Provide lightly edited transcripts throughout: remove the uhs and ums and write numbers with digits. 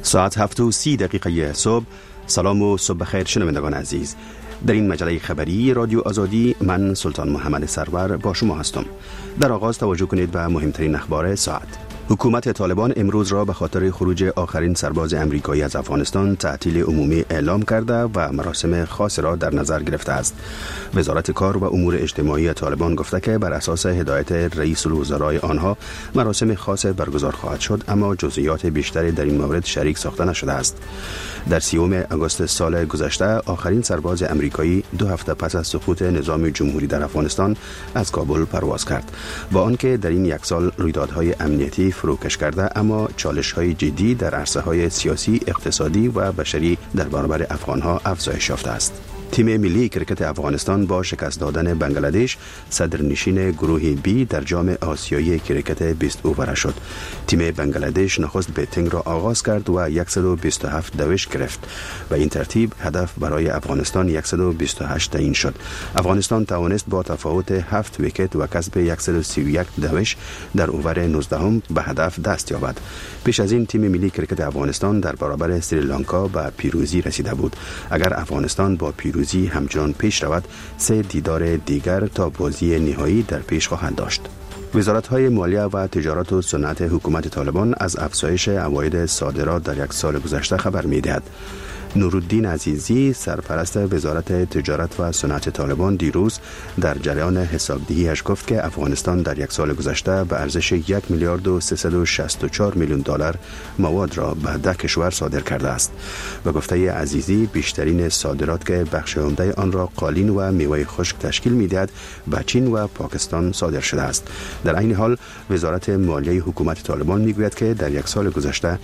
ساعت 7:30 صبح. سلام و صبح بخیر شنوندگان عزیز. در این مجله خبری رادیو آزادی من سلطان محمد سرور با شما هستم. در آغاز توجه کنید به مهمترین اخبار ساعت. حکومت طالبان امروز را به خاطر خروج آخرین سرباز امریکایی از افغانستان تعطیل عمومی اعلام کرده و مراسم خاص را در نظر گرفته است. وزارت کار و امور اجتماعی طالبان گفته که بر اساس هدایت رئیس الوزراء آنها مراسم خاص برگزار خواهد شد، اما جزئیات بیشتری در این مورد شریک ساخته نشده است. در 30 آگوست سال گذشته آخرین سرباز امریکایی 2 هفته پس از سقوط نظام جمهوری در افغانستان از کابل پرواز کرد. با آنکه در این یک سال رویدادهای امنیتی فروکش کرده، اما چالش‌های جدی در عرصه‌های سیاسی، اقتصادی و بشری در برابر افغان‌ها افزایش یافته است. تیم ملی کرکت افغانستان با شکست دادن بنگلادش صدرنشین گروه بی در جام آسیایی کرکت 20 اووره شد. تیم بنگلادش نخست بیتینگ را آغاز کرد و 127 دوش گرفت و این ترتیب هدف برای افغانستان 128 تعیین شد. افغانستان توانست با تفاوت 7 ویکت و کسب 131 دوش در اوور 19 به هدف دست یابد. پیش از این تیم ملی کرکت افغانستان در برابر سریلانکا به پیروزی رسیده بود. اگر افغانستان با پیروزی همچنان پیش رود، 3 دیدار دیگر تا بازی نهایی در پیش خواهند داشت. وزارت‌های مالیه و تجارت و صنعت حکومت طالبان از افزایش عواید صادرات در یک سال گذشته خبر می‌دهد. نورالدین عزیزی سرپرست وزارت تجارت و صنعت طالبان دیروز در جریان حسابدهی‌اش گفت که افغانستان در یک سال گذشته به ارزش 1 میلیارد و 364 میلیون دلار مواد را به 10 کشور صادر کرده است. و گفته عزیزی بیشترین صادرات که بخش عمده آن را قالین و میوه خشک تشکیل می‌دهد به چین و پاکستان صادر شده است. در عین حال وزارت مالیه حکومت طالبان میگوید که در یک سال گذشته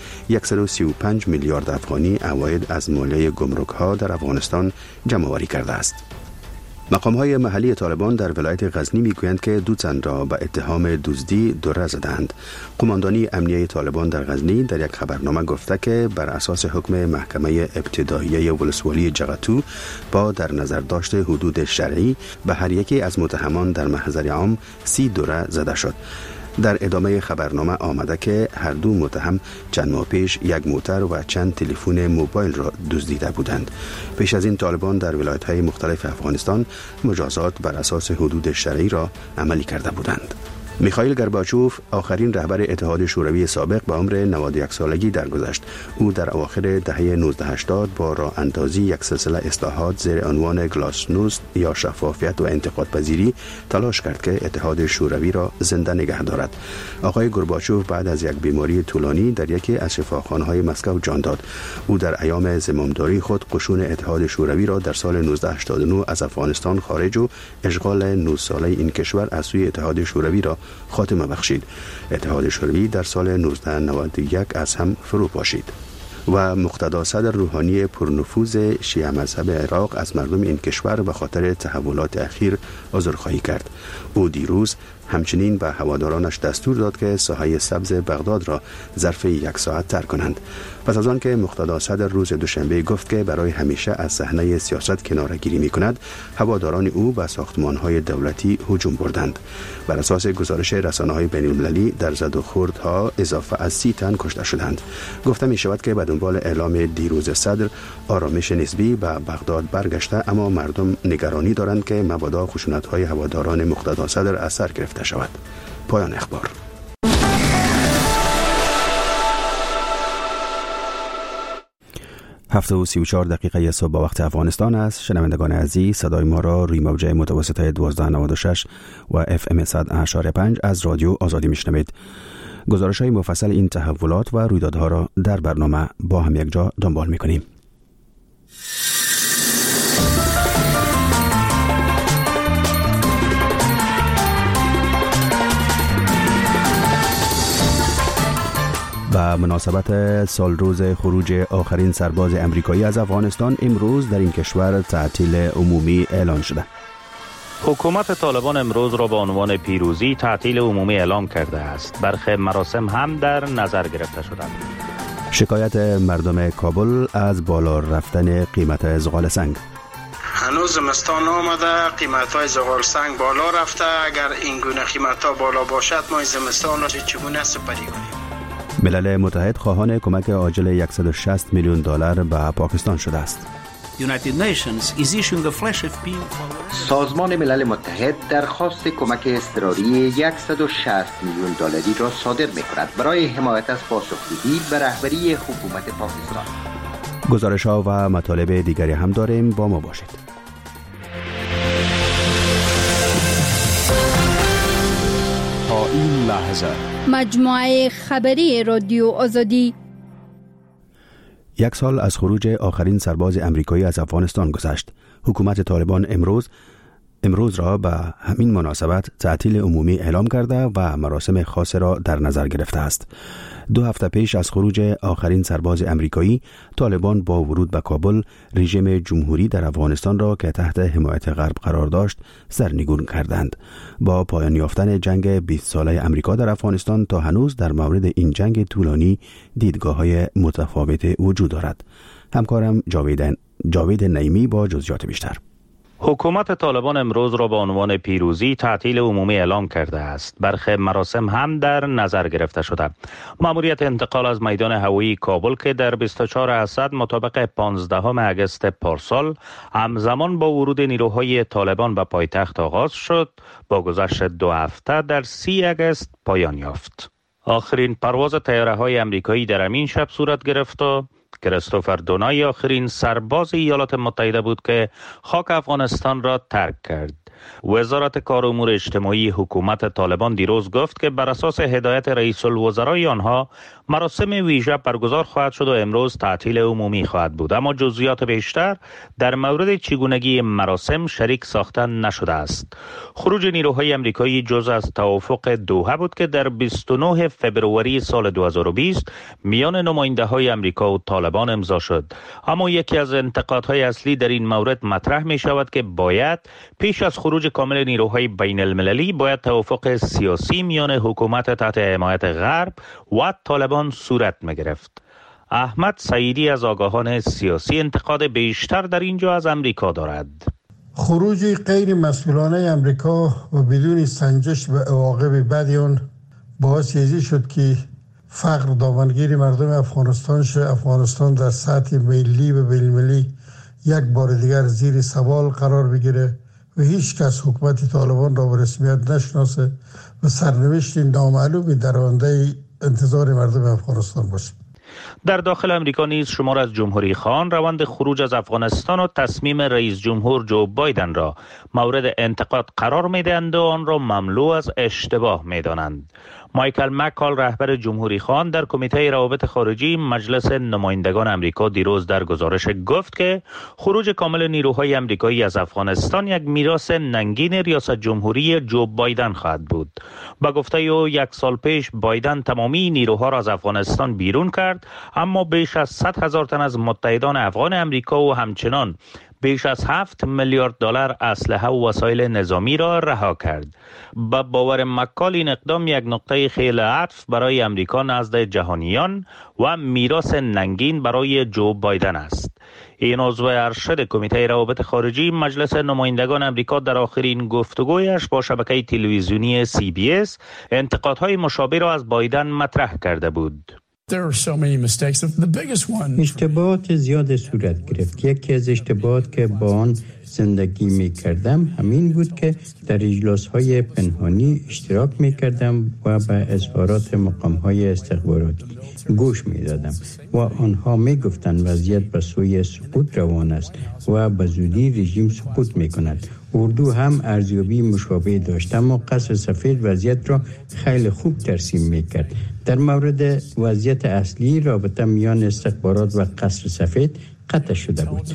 135 میلیارد افغانی عواید از مالیه گمرک ها در افغانستان جمع آوری کرده است. مقام های محلی طالبان در ولایت غزنی میگویند که 2 تن را به اتهام دزدی دره زدند. قماندانی امنیه طالبان در غزنی در یک خبرنامه گفته که بر اساس حکم محکمه ابتداییه ولسوالی جغتو با در نظر داشت حدود شرعی به هر یکی از متهمان در محضر عام 30 دره زده شد. در ادامه خبرنامه آمده که هر 2 متهم چند ماه پیش 1 موتر و چند تلفن موبایل را دزدیده بودند. پیش از این طالبان در ولایت‌های مختلف افغانستان مجازات بر اساس حدود شرعی را عملی کرده بودند. میخائیل گورباچوف آخرین رهبر اتحاد شوروی سابق به عمر 91 سالگی درگذشت. او در اواخر دهه 1980 با راه اندازی یک سلسله اصلاحات زیر عنوان گلاسنوست یا شفافیت و انتقاد پذیری تلاش کرد که اتحاد شوروی را زنده نگه دارد. آقای گورباچوف بعد از یک بیماری طولانی در یکی از شفاخانه‌های مسکو جان داد. او در ایام زمامداری خود قشون اتحاد شوروی را در سال 1989 از افغانستان خارج و اشغال 9 ساله این کشور از سوی اتحاد شوروی را خاتمه بخشید. اتحاد شوروی در سال 1991 از هم فرو پاشید و مقتدا صدر روحانی پرنفوذ شیعه مذهب عراق از مردم این کشور به خاطر تحولات اخیر عذرخواهی کرد. او دیروز همچنین به هوادارانش دستور داد که ساحه سبز بغداد را ظرف 1 ساعت ترک کنند. پس از آن که مقتدا صدر روز دوشنبه گفت که برای همیشه از صحنه سیاست کناره‌گیری می‌کند، هواداران او به ساختمان‌های دولتی هجوم بردند. بر اساس گزارش رسانه‌های بین‌المللی در زد و خوردها اضافه از 30 تن کشته شدند. گفته می‌شود که به دنبال اعلام دیروز صدر آرامش نسبی به بغداد برگشته، اما مردم نگرانی دارند که مبادا خشونت‌های هواداران مقتدا صدر اثر گرفته شود. پایان اخبار. 7:34 صبح با وقت افغانستان است. شنوندگان عزیز، صدای ما را روی موج متوسط 1296 و FM 100.5 از رادیو آزادی میشنوید. گزارش‌های مفصل این تحولات و رویدادها را در برنامه با هم یک جا دنبال می‌کنیم. به مناسبت سال روز خروج آخرین سرباز امریکایی از افغانستان امروز در این کشور تعطیل عمومی اعلان شده. حکومت طالبان امروز را به عنوان پیروزی تعطیل عمومی اعلام کرده است. برخی مراسم هم در نظر گرفته شدند. شکایت مردم کابل از بالا رفتن قیمت زغال سنگ. هنوز زمستان آمده، قیمت‌های زغال سنگ بالا رفته. اگر این گونه قیمت‌ها بالا باشد ما زمستان را چگونه سپری کنیم؟ ملل متحد خواهان کمک عاجل $160 میلیون به پاکستان شده است. سازمان ملل متحد درخواست کمک اضطراری $160 میلیون را صادر می‌کند برای حمایت از پاسخگویی به رهبری حکومت پاکستان. گزارش‌ها و مطالب دیگری هم داریم، با ما باشید. تا این لحظه مجموعه خبری رادیو آزادی. 1 سال از خروج آخرین سرباز امریکایی از افغانستان گذشت. حکومت طالبان امروز را به همین مناسبت تعطیل عمومی اعلام کرده و مراسم خاص را در نظر گرفته است. 2 هفته پیش از خروج آخرین سرباز امریکایی، طالبان با ورود به کابل رژیم جمهوری در افغانستان را که تحت حمایت غرب قرار داشت سرنگون کردند. با پایان یافتن جنگ 20 ساله امریکا در افغانستان تا هنوز در مورد این جنگ طولانی دیدگاه‌های متفاوت وجود دارد. همکارم جاوید نعیمی با جزئیات بیشتر. حکومت طالبان امروز را به عنوان پیروزی تعطیل عمومی اعلام کرده است. برخی مراسم هم در نظر گرفته شده. مأموریت انتقال از میدان هوایی کابل که در 24 اسد مطابق 15 اگست پارسال همزمان با ورود نیروهای طالبان به پایتخت آغاز شد، با گذشت 2 هفته در 30 اگست پایان یافت. آخرین پرواز طیاره‌های امریکایی در همین شب صورت گرفت و کریستوفر دونای آخرین سرباز ایالات متحده بود که خاک افغانستان را ترک کرد. وزارت کار و امور اجتماعی حکومت طالبان دیروز گفت که بر اساس هدایت رئیس الوزرای آنها مراسم ویژه برگزار خواهد شد و امروز تعطیل عمومی خواهد بود، اما جزئیات بیشتر در مورد چگونگی مراسم شریک ساخته نشده است. خروج نیروهای امریکایی جزء از توافق دوحه بود که در 29 فبروری سال 2020 میان نماینده‌های امریکا و طالبان امضا شد. اما یکی از انتقادهای اصلی در این مورد مطرح می شود که باید پیش از خروج کامل نیروهای بین المللی باید توافق سیاسی میان حکومت تحت حمایت غرب و طالبان صورت می‌گرفت. احمد سعیدی از آگاهان سیاسی انتقاد بیشتر در اینجا از امریکا دارد. خروج غیر مسئولانه امریکا و بدون سنجش به عواقب بعد آن باعث شد که فقر دامنگیر مردم افغانستان در سطح ملی و بین‌المللی یک بار دیگر زیر سوال قرار بگیره و هیچ کس حکومت طالبان را به رسمیت نشناسه و سرنوشت نامعلومی در آینده انتظار مردم افغانستان باشه. در داخل امریکا نیز شمار از جمهوری خواهان روند خروج از افغانستان و تصمیم رئیس جمهور جو بایدن را مورد انتقاد قرار می‌دهند و آن را مملو از اشتباه می‌دانند. مایکل مکال رهبر جمهوری خواهان در کمیته روابط خارجی مجلس نمایندگان امریکا دیروز در گزارش گفت که خروج کامل نیروهای امریکایی از افغانستان یک میراث ننگین ریاست جمهوری جو بایدن خواهد بود. با گفته او 1 سال پیش بایدن تمامی نیروها را از افغانستان بیرون کرد، اما بیش از 100,000 تن از متحدان افغان امریکا و همچنان بیش از $7 میلیارد اسلحه و وسایل نظامی را رها کرد. با باور مکال این اقدام یک نقطه خیلی عطف برای امریکا نزد جهانیان و میراث ننگین برای جو بایدن است. این عضو ارشد کمیته روابط خارجی مجلس نمایندگان امریکا در آخرین گفتگویش با شبکه تلویزیونی CBS انتقادهای مشابه را از بایدن مطرح کرده بود. اشتباهات زیاد صورت گرفت. یکی از اشتباهات که با آن زندگی می کردم همین بود که در اجلاس های پنهانی اشتراک می کردم و به اظهارات مقام های استخباراتی گوش می دادم و آنها می گفتند وضعیت به سوی سقوط روان است و به زودی رژیم سقوط می کند. اردو هم ارزیابی مشابه داشت، اما قصر سفید وضعیت را خیلی خوب ترسیم می کرد. در مورد وضعیت اصلی رابطه میان استخبارات و قصر سفید قطع شده بود.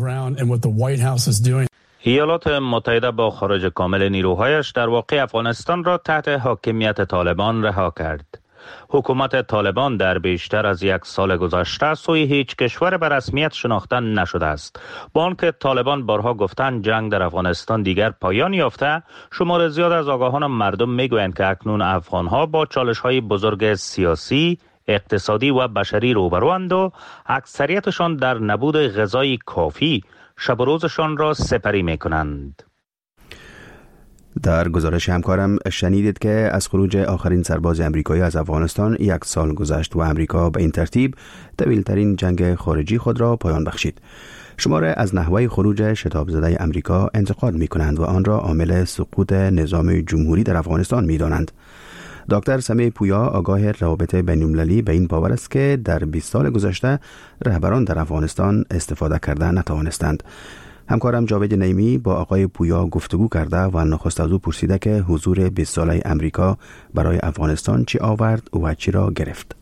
ایالات متحده با خروج کامل نیروهایش در واقع افغانستان را تحت حاکمیت طالبان رها کرد. حکومت طالبان در بیشتر از 1 سال گذشته سوی هیچ کشور به رسمیت شناخته نشده است. با آنکه طالبان بارها گفتند جنگ در افغانستان دیگر پایان یافته، شمار زیاد از آگاهان مردم میگویند که اکنون افغانها با چالش‌های بزرگ سیاسی، اقتصادی و بشری روبروند و اکثریتشان در نبود غذای کافی شب و روزشان را سپری می‌کنند. در گزارش همکارم شنیدید که از خروج آخرین سرباز امریکایی از افغانستان 1 سال گذشت و امریکا به این ترتیب طویل‌ترین جنگ خارجی خود را پایان بخشید. شماره از نحوه خروج شتاب زده امریکا انتقاد می کنند و آن را عامل سقوط نظام جمهوری در افغانستان می دانند. دکتر سمیع پویا آگاه روابط بین‌المللی به این باور است که در 20 سال گذشته رهبران در افغانستان استفاده کرده نتوانستند. همکارم جاوید نعیمی با آقای پویا گفتگو کرده و نخست از او پرسیده که حضور 20 ساله امریکا برای افغانستان چی آورد و چی را گرفت.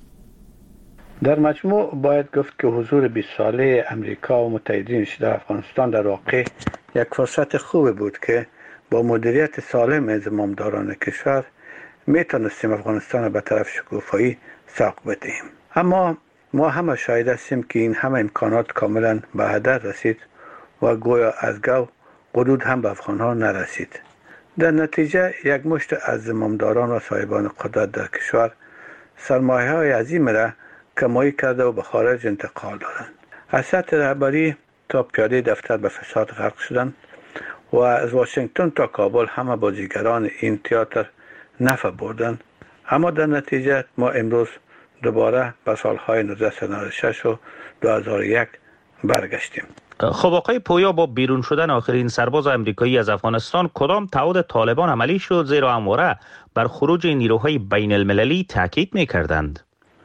در مجموع باید گفت که حضور 20 ساله امریکا و متحدینش در افغانستان در واقع یک فرصت خوب بود که با مدیریت سالم زمامداران کشور میتونستیم افغانستان را به طرف شکوفایی سوق بدهیم. اما ما همه شاهد هستیم که این همه امکانات کاملا به هدر رسید و گویا از گو قدود هم به افغانها نرسید. در نتیجه یک مشت از زمامداران و صاحبان قدرت در کشور سرمایه های عظیم را کمایی کرده و به خارج انتقال دادند. از سطح رهبری تا پیاده دفتر به فساد غرق شدند و از واشنگتن تا کابل همه بازیگران این تئاتر نفع بردند. اما در نتیجه ما امروز دوباره به سالهای 1996 و 2001 برگشتیم. خب آقای پویا، با بیرون شدن آخرین سرباز امریکایی از افغانستان کدام تعهد طالبان عملی شد، زیرا همواره بر خروج نیروهای بین المللی تاکید می‌کردند؟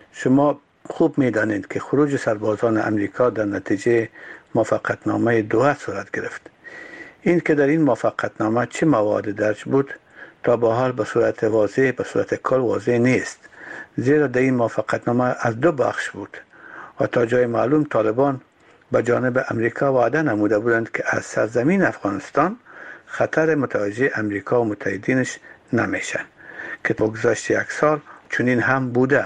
شما خوب می‌دانید که خروج سربازان امریکا در نتیجه موافقتنامه دوحه صورت گرفت. این که در این موافقتنامه چه مواد درج بود تا به حال به صورت واضح، به صورت کل واضح نیست، زیرا در این موافقتنامه از 2 بخش بود و تا جای معلوم طالبان به جانب امریکا وعده نموده بودند که از سرزمین افغانستان خطر متوجه امریکا و متحدینش نمیشه، که بگذشت 1 سال چنین هم بوده.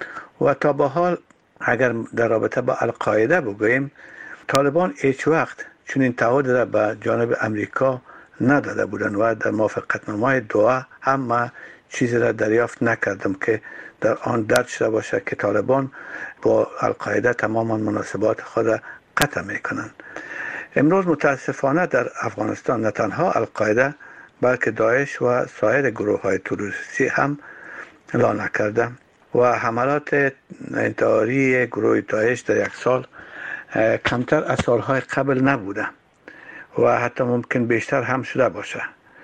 و تا به حال اگر در رابطه با القاعده بگوییم، طالبان هیچ وقت چنین تعهد را به جانب امریکا نداده بودند و در موافقتنامه دوحه هم ما چیزی را دریافت نکردم که در آن درج شده باشه که طالبان با القاعده تماما مناسبات خود قطع میکنند. امروز متاسفانه در افغانستان نه تنها القاعده بلکه داعش و سایر گروه های تروریستی هم لا نکرده و حملات انتحاری گروه داعش در 1 سال کمتر از سالهای قبل نبوده و حتی ممکن بیشتر هم شده باشه.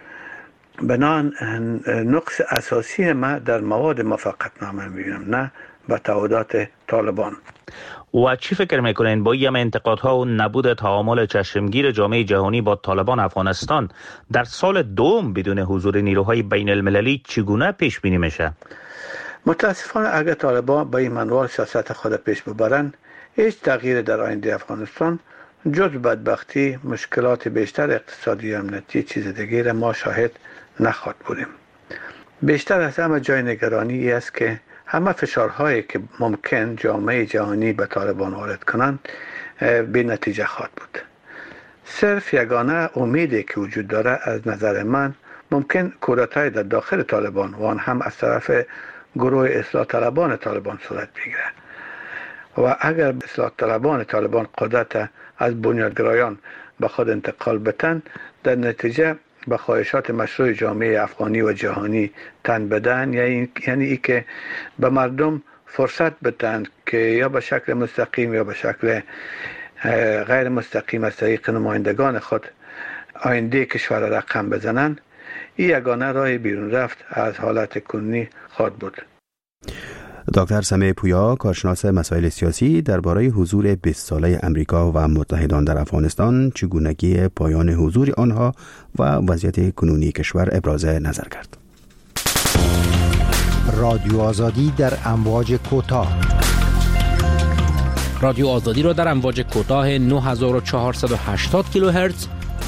بنان نقص اساسی ما در مواد موافقتنامه میبینم، نه به تعهدات طالبان. و چی فکر میکنین با این انتقادها و نبود تعامل چشمگیر جامعه جهانی با طالبان افغانستان در سال دوم بدون حضور نیروهای بین المللی چگونه پیش بینی میشه؟ متاسفانه اگر طالبان با این منوال سیاست خود پیش ببرند، هیچ تغییر در آینده افغانستان جز بدبختی، مشکلات بیشتر اقتصادی و امنیتی چیز دیگه را ما شاهد نخواهد بودیم. بیشتر از همه جای نگرانی است که همه فشارهایی که ممکن جامعه جهانی به طالبان وارد کنند بی نتیجه خواهد بود. صرف یگانه امیدی که وجود داره از نظر من ممکن کودتای در داخل طالبان و آن هم از طرف گروه اصلاح طلبان طالبان صورت بگیره و اگر اصلاح طلبان طالبان قدرت از بنیادگرایان به خود انتقال بدن، در نتیجه به خواهشات مشروع جامعه افغانی و جهانی تن بدن، یعنی ای که به مردم فرصت بدن که یا به شکل مستقیم یا به شکل غیر مستقیم از طریق نمایندگان خود آینده کشور را رقم بزنند، این یگانه راه بیرون رفت از حالت کنونی خواهد بود. دکتر سمیع پویا، کارشناس مسائل سیاسی، درباره حضور 20 ساله امریکا و متحدان در افغانستان، چگونگی پایان حضور آنها و وضعیت کنونی کشور ابراز نظر کرد. رادیو آزادی در امواج کوتاه. رادیو آزادی را در امواج کوتاه 9480 کیلوهرتز،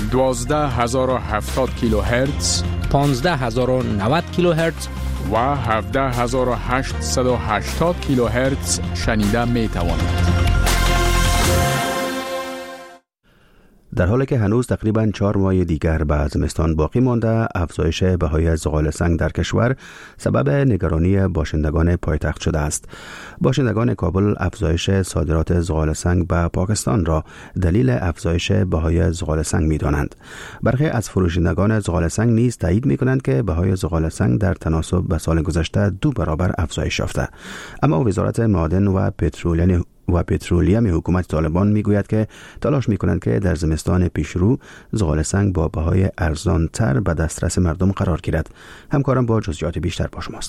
12070 کیلوهرتز، 15090 کیلوهرتز و 17880 کیلوهرتز شنیده می توانید. در حالی که هنوز تقریباً 4 ماه دیگر به زمستان باقی مانده، افزایش بهای زغال سنگ در کشور سبب نگرانی باشندگان پایتخت شده است. باشندگان کابل افزایش صادرات زغال سنگ به پاکستان را دلیل افزایش بهای زغال سنگ می‌دانند. برخی از فروشندگان زغال سنگ نیز تایید می‌کنند که بهای زغال سنگ در تناسب به سال گذشته 2 برابر افزایش یافته. اما وزارت معادن و پترولیم حکومت طالبان میگوید که تلاش میکنند که در زمستان پیشرو زغال سنگ با بهای ارزانتر به دسترس مردم قرار گیرد. همکارم با جزئیات بیشتر با شماست.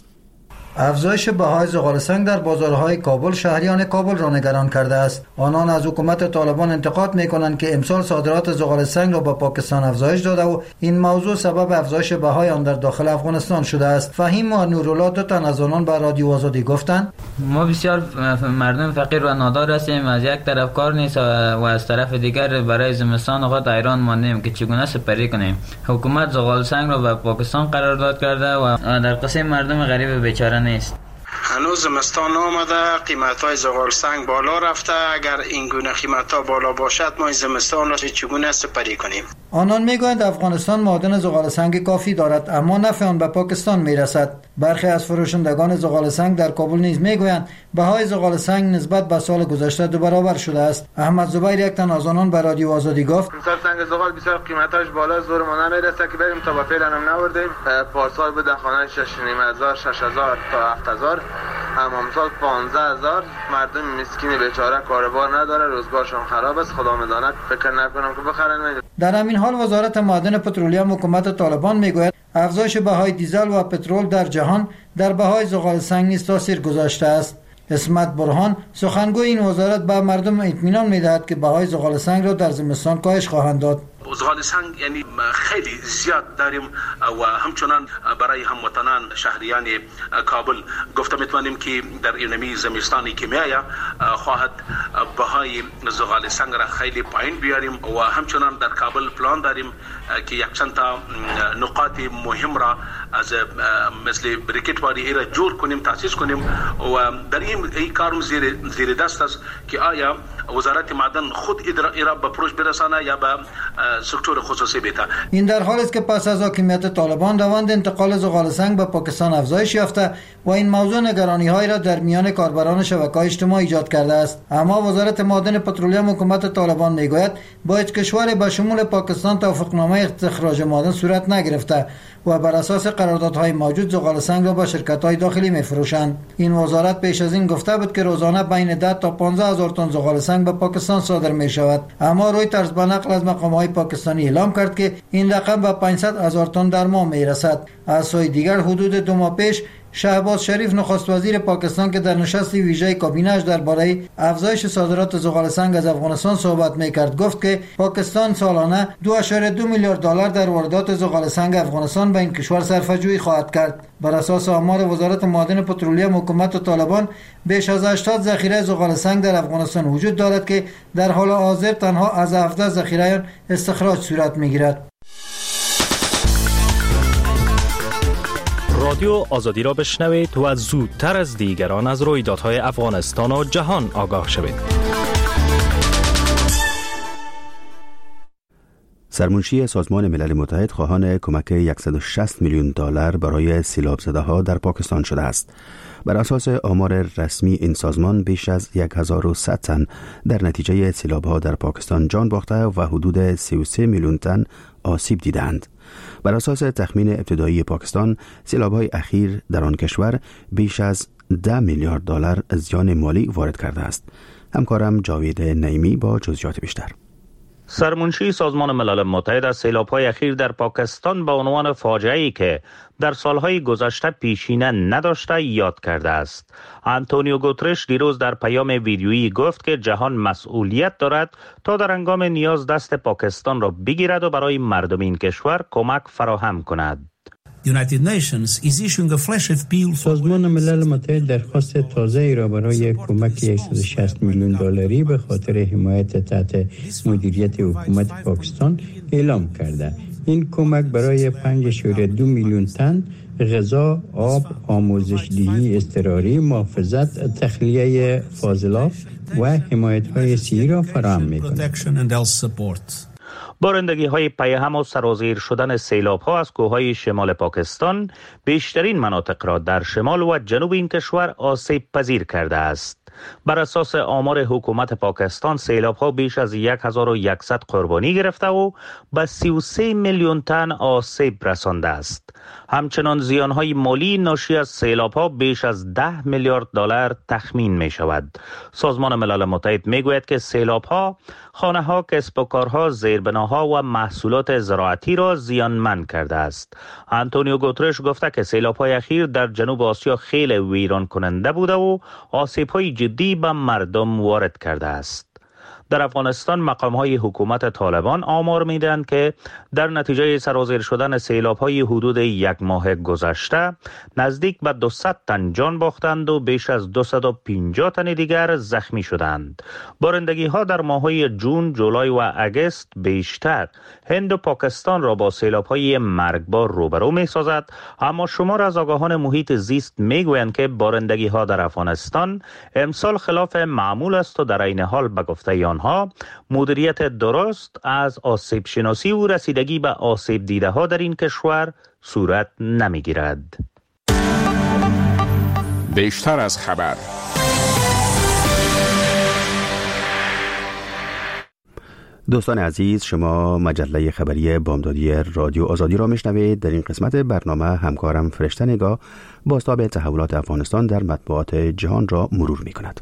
افزایش بهای زغال سنگ در بازارهای کابل شهریان کابل را نگران کرده است. آنان از حکومت طالبان انتقاد می‌کنند که امسال صادرات زغال سنگ را به پاکستان افزایش داده و این موضوع سبب افزایش بهای آن در داخل افغانستان شده است. فهیم و نورالله دو تن از آنان به رادیو آزادی گفتند ما بسیار مردم فقیر و نادار هستیم، از یک طرف کار نیست و از طرف دیگر برای زمستان اوقات حیران ماندیم که چگونه سپری کنیم. حکومت زغال سنگ را به پاکستان قرارداد کرده و در قسم مردم غریب بیچاره نیست. هنوز زمستان آمده، قیمت‌های زغال سنگ بالا رفته. اگر این گونه قیمت‌ها بالا باشد ما زمستان را چگونه سپری کنیم؟ آنان میگویند افغانستان معادن زغال سنگ کافی دارد اما نفع آن به پاکستان میرسد. برخی از فروشندگان زغال سنگ در کابل نیز میگویند بهای زغال سنگ نسبت به سال گذشته 2 برابر شده است. احمد زبیر یک تن از آنان به رادیو آزادی گفت امسال سنگ زغال بسیار قیمتش بالا، زور ما نمیرسه که بریم تا با فعلا هم نوردیم. پارسال به خانه 6,500 6000 تا 7000، اما امسال 15000. مردم مسکین بیچاره کاروبار نداره، روزگارشون خراب است. خدا میداند، فکر نکنم که بخرن. در همین حال وزارت معادن پترولیم حکومت طالبان میگوید افزایش بهای دیزل و پترول در جهان در بهای زغال سنگ نیز تاثیر گذاشته است. اسمت برهان سخنگوی این وزارت به مردم اطمینان میدهد که بهای زغال سنگ را در زمستان کاهش خواهند داد. زغال سنگ یعنی خیلی زیاد داریم و همچنان برای هموطنان شهریان کابل گفته میتوانیم که در اینمی زمستانی که میآید خواهد بهای زغال سنگ را خیلی پایین بیاریم و همچنان در کابل پلان داریم که یک چند تا نقاط مهم را از مثل بریکت واری را جور کنیم، تاسیس کنیم و در این کارم زیر دست است که آیا وزارت معدن خود ایرا به پروژه برسانه یا به سکتور خصوصی بیته. این در حالی است که پس از حاکمیت طالبان روند انتقال زغال سنگ به پاکستان افزایش یافته و این موضوع نگرانی‌های را در میان کاربران شبکه‌های اجتماعی ایجاد کرده است. اما وزارت معادن پترولیم حکومت طالبان میگوید با هیچ کشوری به شمول پاکستان توافقنامه استخراج معدن صورت نگرفته و بر اساس قراردادهای موجود زغال سنگ را به شرکت‌های داخلی می‌فروشند. این وزارت پیش از این گفته بود که روزانه بین 10 تا 15000 تن زغال سنگ به پاکستان صادر می‌شود. اما رویترز به نقل از مقام‌های پاکستانی اعلام کرد که این رقم به 500,000 تن در ماه می‌رسد. از سوی دیگر حدود 2 ماه پیش شهباز شریف نخست وزیر پاکستان که در نشست ویژه کابینه‌اش درباره افزایش صادرات زغال سنگ از افغانستان صحبت می‌کرد گفت که پاکستان سالانه 2.2 میلیارد دلار در واردات زغال سنگ افغانستان به این کشور صرفه‌جویی خواهد کرد. بر اساس آمار وزارت معادن پترولیم حکومت طالبان بیش از 80 ذخیره زغال سنگ در افغانستان وجود دارد که در حال حاضر تنها از 17 ذخیره استخراج صورت می‌گیرد. رادیو آزادی را بشنوید و زودتر از دیگران از رویدادهای افغانستان و جهان آگاه شوید. سرمنشی سازمان ملل متحد خواهان کمک 160 میلیون دلار برای سیلاب زده ها در پاکستان شده است. بر اساس آمار رسمی این سازمان بیش از 1100 تن در نتیجه سیلاب ها در پاکستان جان باخته و حدود 33 میلیون تن آسیب دیدند. بر اساس تخمین ابتدایی پاکستان سیلاب‌های اخیر در آن کشور بیش از 10 میلیارد دلار زیان مالی وارد کرده است. همکارم جاوید نعیمی با جزئیات بیشتر. سرمنشی سازمان ملل متحد از سیلاب‌های اخیر در پاکستان به عنوان فاجعه‌ای که در سالهای گذشته پیشینه نداشته یاد کرده است. آنتونیو گوترش دیروز در پیام ویدیویی گفت که جهان مسئولیت دارد تا در هنگام نیاز دست پاکستان را بگیرد و برای مردم این کشور کمک فراهم کند. سازمان ملل متحد درخواست تازه‌ای را برای کمک 160 میلیون دلاری به خاطر حمایت تحت مدیریت حکومت پاکستان اعلام کرده. این کمک برای 5.2 میلیون تن غذا، آب، آموزش دهی اضطراری، محافظت، تخلیه فاضلاب و حمایت‌های صحی را فراهم می‌کند. بارندگی های پیهم و سرازیر شدن سیلاب ها از کوههای شمال پاکستان بیشترین مناطق را در شمال و جنوب این کشور آسیب پذیر کرده است. بر اساس آمار حکومت پاکستان سیلاب ها بیش از 1100 قربانی گرفته و به 33 میلیون تن آسیب رسانده است. همچنان زیان های مالی ناشی از سیلاب ها بیش از 10 میلیارد دلار تخمین می شود. سازمان ملل متحد می گوید که سیلاب ها خانه ها، کسب و کارها، زیربناها و محصولات زراعتی را زیانمند کرده است. آنتونیو گوترش گفته که سیلاب های اخیر در جنوب آسیا خیلی ویران کننده بوده و آسیب های جدی به مردم وارد کرده است. در افغانستان مقام‌های حکومت طالبان آمار می‌دهند که در نتیجه سرازیر شدن سیلاب‌های حدود یک ماه گذشته نزدیک به 200 تن جان باختند و بیش از 250 تن دیگر زخمی شدند. بارندگی‌ها در ماه‌های جون، جولای و اگست بیشتر هند و پاکستان را با سیلاب‌های مرگبار روبرو می‌سازد، اما شمار از آگاهان محیط زیست می‌گویند که بارندگی‌ها در افغانستان امسال خلاف معمول است و در عین حال به گفته آنها مدیریت درست از آسیب شناسی و رسیدگی به آسیب دیده ها در این کشور صورت نمی گیرد. بیشتر از خبر. دوستان عزیز، شما مجله خبری بامدادی رادیو آزادی را میشنوید. در این قسمت برنامه همکارم فرشته نگاه بازتاب تحولات افغانستان در مطبوعات جهان را مرور می کند.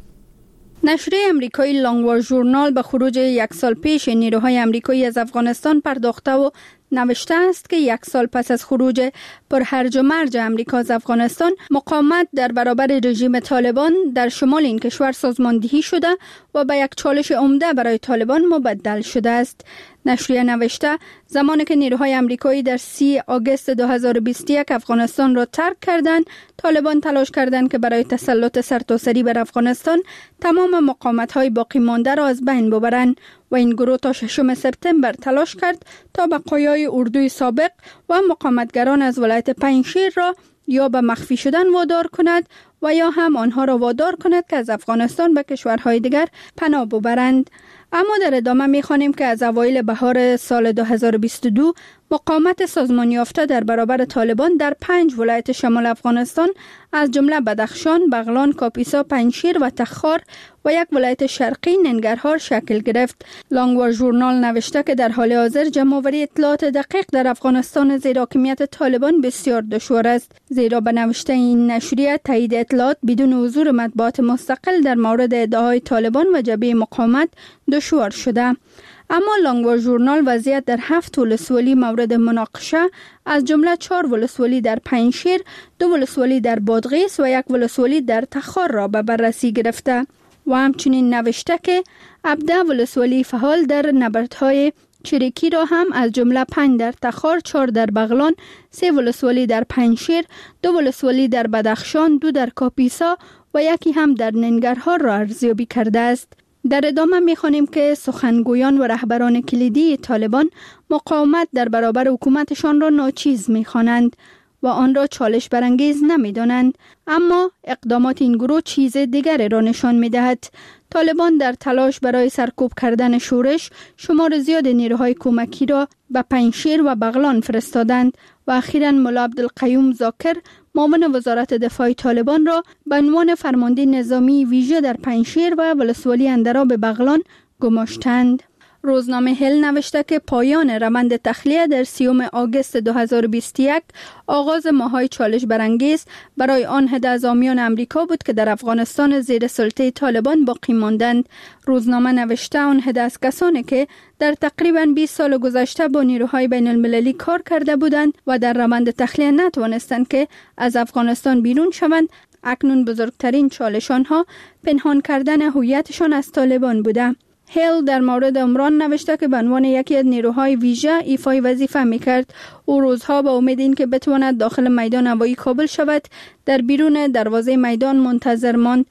نشریه امریکایی لانگوار ژورنال به خروج 1 سال پیش نیروهای امریکایی از افغانستان پرداخته و نوشته است که 1 سال پس از خروج پر هرج و مرج امریکا از افغانستان، مقاومت در برابر رژیم طالبان در شمال این کشور سازماندهی شده و به یک چالش عمده برای طالبان مبدل شده است. نشریه نوشته زمانی که نیروهای امریکایی در 30 آگوست 2021 افغانستان را ترک کردند، طالبان تلاش کردند که برای تسلط سرتاسری بر افغانستان تمام مقاومت‌های باقی مانده را از بین ببرند و این گروه تا 6 سپتامبر تلاش کرد تا بقایای اردوی سابق و مقاومتگران از ولایت پنجشیر را یا به مخفی شدن وادار کند و یا هم آنها را وادار کند که از افغانستان به کشورهای دیگر پناه ببرند. اما در ادامه می‌خوانیم که از اوایل بهار سال 2022 مقاومت سازمان یافته در برابر طالبان در 5 ولایت شمال افغانستان از جمله بدخشان، بغلان، کاپیسا، پنجشیر و تخار و یک ولایت شرقی ننگرهار شکل گرفت. لانگوار ژورنال نوشته که در حال حاضر جمع‌آوری اطلاعات دقیق در افغانستان زیر حاکمیت طالبان بسیار دشوار است، زیرا به نوشته این نشریه تایید اطلاعات بدون حضور مطبوعات مستقل در مورد ادعاهای طالبان و جبهه مقاومت دشوار شده. اما لانگوار ژورنال وضعیت در 7 ولسوالی مورد مناقشه از جمله 4 ولسوالی در پنجشیر، 2 ولسوالی در بادغیس و 1 ولسوالی در تخار را به بررسی گرفته و همچنین نوشته که 17 ولسوالی فعال در نبردهای چریکی را هم از جمله 5 در تخار، 4 در بغلان، 3 ولسوالی در پنجشیر، 2 ولسوالی در بدخشان، 2 در کاپیسا و 1 هم در ننگرهار را ارزیابی کرده است. در ادامه می‌خوانیم که سخنگویان و رهبران کلیدی طالبان مقاومت در برابر حکومتشان را ناچیز می‌خوانند و آن را چالش برانگیز نمی‌دانند، اما اقدامات این گروه چیز دیگری را نشان می‌دهد. طالبان در تلاش برای سرکوب کردن شورش شمار زیاد نیروهای کمکی را به پنجشیر و بغلان فرستادند و اخیراً ملا عبدالقیوم ذاکر معاون وزارت دفاع طالبان را به عنوان فرمانده نظامی ویژه در پنجشیر و ولسوالی اندراب بغلان گماشتند. روزنامه هل نوشته که پایان روند تخلیه در 30 آگوست 2021 آغاز ماهای چالش برانگیز برای آن عده از حامیان امریکا بود که در افغانستان زیر سلطه طالبان باقی ماندند. روزنامه نوشته آن عده از کسانی که در تقریباً 20 سال گذشته با نیروهای بین المللی کار کرده بودند و در روند تخلیه نتوانستند که از افغانستان بیرون شوند، اکنون بزرگترین چالش آنها پنهان کردن هویتشان از طالبان بوده. هیل در مورد عمران نوشته که به عنوان یکی از نیروهای ویژه ایفای وظیفه میکرد. او روزها با امید این که بتواند داخل میدان هوایی کابل شود در بیرون دروازه میدان منتظر ماند.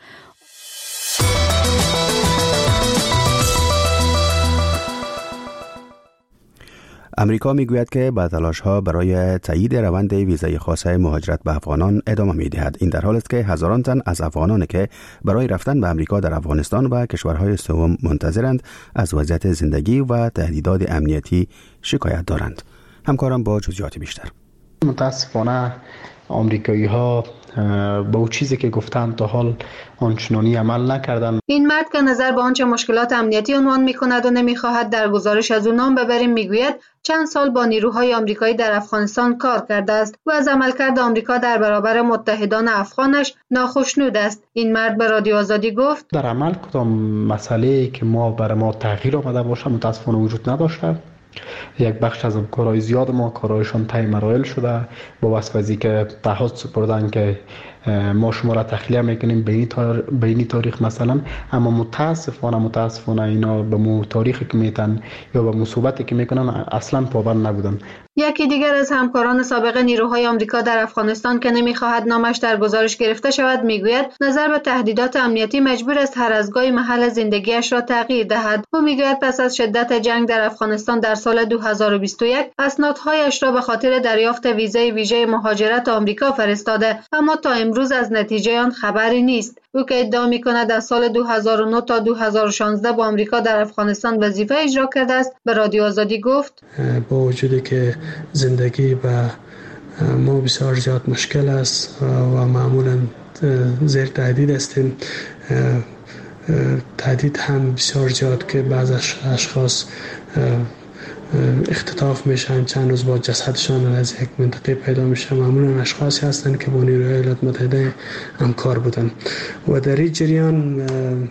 امریکا میگوید که با تلاش‌ها برای تایید روند ویزای خاص مهاجرت به افغانان ادامه می‌دهد. این در حالی است که هزاران تن از افغانانی که برای رفتن به امریکا در افغانستان و کشورهای سوم منتظرند از وضعیت زندگی و تهدیدات امنیتی شکایت دارند. همکارم با جزئیات بیشتر. متاسفانه آمریکایی ها با اون چیزی که گفتم تا حال آنچنانی عمل نکردن. این مرد که نظر به آنچه مشکلات امنیتی عنوان می‌کند و نمی‌خواهد در گزارش از او نام ببریم میگوید چند سال با نیروهای آمریکایی در افغانستان کار کرده است و از عملکرد آمریکا در برابر متحدان افغانش ناخشنود است. این مرد به رادیو آزادی گفت در عمل کدام مسئله‌ای که برای ما تغییر آمده باشه متاسفانه وجود نداشته. یک بخش از کارهای زیاد ما کارهایشان طی مراحل شده با واسطه از اینکه تعهد سپردن که ما شما را تخلیه میکنیم به این تاریخ مثلا، اما متاسفانه اینا به مو تاریخی که میتن یا به مصوبتی که میکنن اصلا پابند نبودن. یکی دیگر از همکاران سابق نیروهای آمریکا در افغانستان که نمیخواهد نامش در گزارش گرفته شود میگوید نظر به تهدیدات امنیتی مجبور است هر از گاهی محل زندگیش را تغییر دهد. او میگوید پس از شدت جنگ در افغانستان در سال 2021 اسنادهایش را به خاطر دریافت ویزای ویژه مهاجرت آمریکا فرستاده، اما تا امروز از نتیجه آن خبری نیست. او که ادعا می‌کند از سال 2009 تا 2016 با آمریکا در افغانستان وظیفه اجرا کرده است، به رادیو آزادی گفت با وجودی که زندگی به ما بسیار زیاد مشکل است و معمولا زیر تهدید هستیم، تهدید هم بسیار زیاد که بعض اشخاص اختطاف میشن، چند روز بعد جسدشان از یک منطقه پیدا میشه. معمولا اشخاصی هستند که با نیروهای ایالات متحده همکار بودن و در این جریان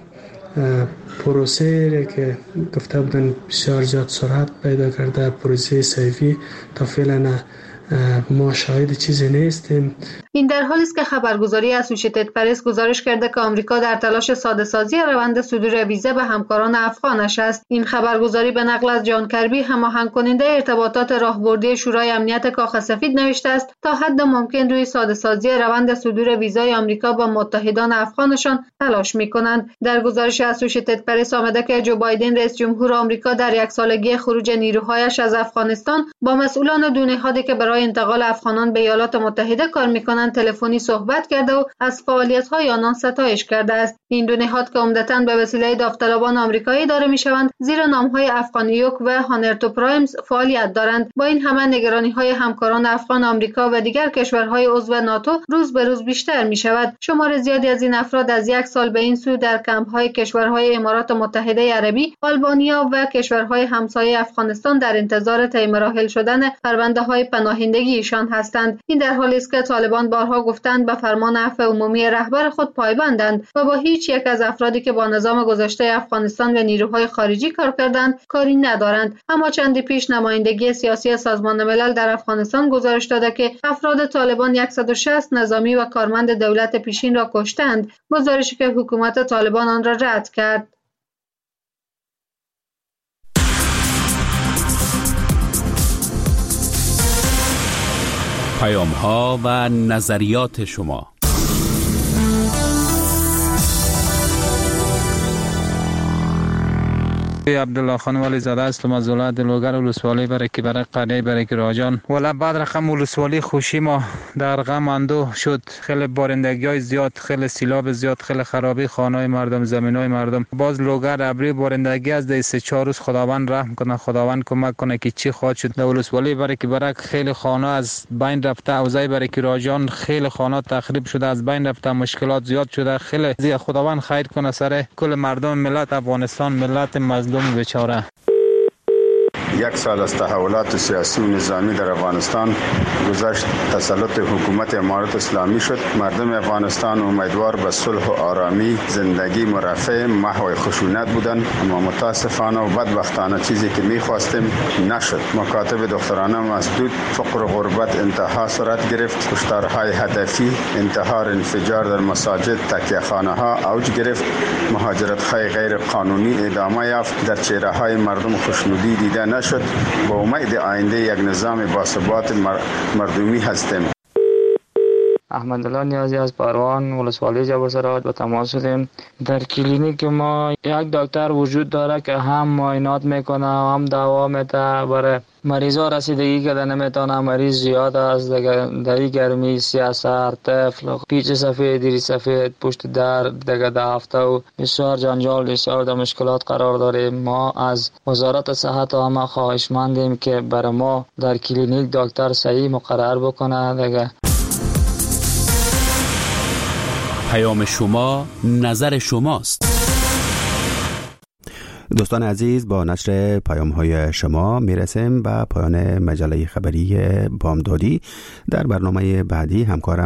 پروسه که گفته بودن بسیار زیاد سرعت پیدا کرده، پروسه صیفی تا فعلا ما شاهد چیزی نیستیم. این در حالی است که خبرگزاری اسوشیتد پرس گزارش کرده که آمریکا در تلاش ساده‌سازی روند صدور ویزا به همکاران افغانش است. این خبرگزاری به نقل از جان کربی هماهنگ کننده ارتباطات راهبردی شورای امنیت کاخ سفید نوشته است تا حد ممکن روی ساده‌سازی روند صدور ویزای آمریکا با متحدان افغانشان تلاش می‌کنند. در گزارش اسوشیتد پرس آمده که جو بایدن رئیس جمهور آمریکا در یک سالگی خروج نیروهایش از افغانستان با مسئولان دو نهادی که برای انتقال افغانان به ایالات متحده کار می‌کنند تلفنی صحبت کرده و از فعالیت‌های آنان ستایش کرده است. این دو نهاد که عمدتاً به وسیله داوطلبان آمریکایی اداره می‌شوند، زیر نام‌های افغانیوک و هانرتو پرایمز فعالیت دارند. با این همه نگرانی‌های همکاران افغان آمریکا و دیگر کشورهای عضو ناتو روز به روز بیشتر می‌شود. شمار زیادی از این افراد از یک سال به این سو در کمپ‌های کشورهای امارات متحده عربی، آلبانیا و کشورهای همسایه افغانستان در انتظار طی مراحل شدن پرونده‌های پناهندگیشان هستند. این در حالی است که طالبان بارها گفتند به فرمان عفو عمومی رهبر خود پایبندند و با هیچ یک از افرادی که با نظام گذشته افغانستان و نیروهای خارجی کار کردند کاری ندارند. اما چندی پیش نمایندگی سیاسی سازمان ملل در افغانستان گزارش داده که افراد طالبان 160 نظامی و کارمند دولت پیشین را کشتند، گزارشی که حکومت طالبان آن را رد کرد. پیام‌ها و نظریات شما. عبدالله خان ولی زاده هستم از ولایت لوگر ولسوالی برکی برک قریه برکی راجان. ولی بعد رقم ولسوالی خوشی ما در غم اندوه شد. خیلی بارندگی‌های زیاد، خیلی سیلاب زیاد، خیلی خرابی خانه‌های مردم، زمین‌های مردم. باز لوگر ابری بارندگی از 3-4 روز خداوند رحم کنه، خداوند کمک کنه که چی خواهد شد. در ولسوالی برکی برک خیلی خانه از بین رفته، اوضاع برکی راجان خیلی خانه تخریب شده، از بین رفته، مشکلات زیاد شده. خیلی زیاد خداوند خیر کنه سر کل مردم ملت افغانستان، ملت مظلوم بیچاره. یک سال از تحولات سیاسی و نظامی در افغانستان گذشت. تسلط حکومت امارت اسلامی شد. مردم افغانستان امیدوار به صلح و آرامی، زندگی مرفه، محو خشونت بودند، اما متاسفانه و بدبختانه چیزی که می‌خواستیم نشد. مکاتب دخترانه مسدود، فقر و غربت انتها صورت گرفت، کشتارهای هدفی، انتحار، انفجار در مساجد، تکیه‌خانه‌ها اوج گرفت، مهاجرت‌های غیر قانونی ادامه یافت. در چهره‌های مردم خوشنودی دیده نشد. با امید آینده یک نظام باثبات مردمی هستیم. احمدالله نیازی از پروان ولسوالی جبرسرات به تماس شدیم. در کلینیک ما یک دکتر وجود داره که هم معاینات میکنه هم دوا میده برای مریضا رسیدگی که نمیتونه، مریض زیاد است در گرمی، سیاسر، طفل، پیچ سفید، ری سفید، پشت در دیگه در هفته و بسیار جنجال، بسیار در مشکلات قرار داریم. ما از وزارت صحت و همه خواهشمندیم که برای ما در کلینیک دکتر صحیح مقرر بکنه دیگه. پیام شما، نظر شماست. دوستان عزیز، با نشر پیام‌های شما میرسیم به پایان مجله خبری بامدادی. در برنامه بعدی همکارم